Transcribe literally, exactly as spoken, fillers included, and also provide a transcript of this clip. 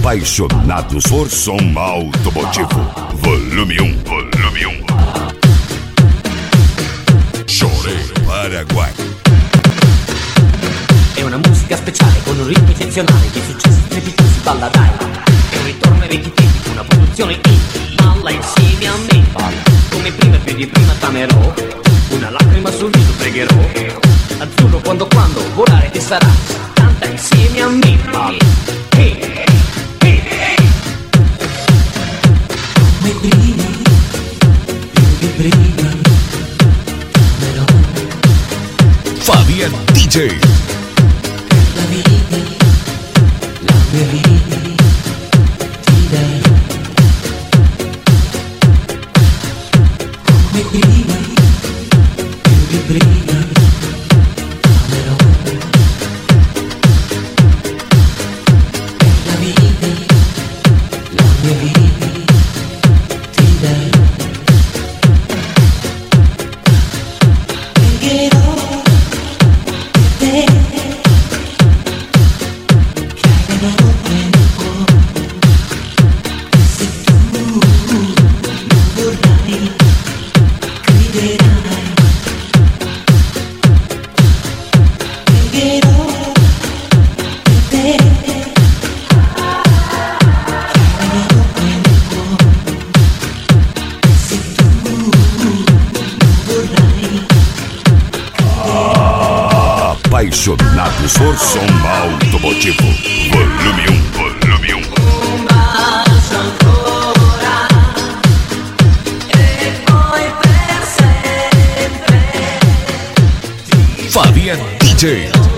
Apaixonados por som automotivo. Volume um, volume um. Chorei, Paraguay. È una musica speciale con un ritmo eccezionale, di successi strepitosi balla dai. È un ritorno ai vecchi tempi, una produzione indie. Balla insieme a me, balla come prima e più di prima t'amerò. Una lacrima sul viso pregherò. Azzurro quando quando volare ti sarà. Canta insieme a me, balla. Hey, hey, hey. Come prima, più di prima t'amerò. Fabian D J. La vita, la mia vita ti darò. Come prima, più di prima t'amerò. La vita, la mia vita ti darò. Pregherò per te. Apaixonados por som automotivo. Volume um, volume um. Un bacio ancora e poi per sempre. Fabian D J.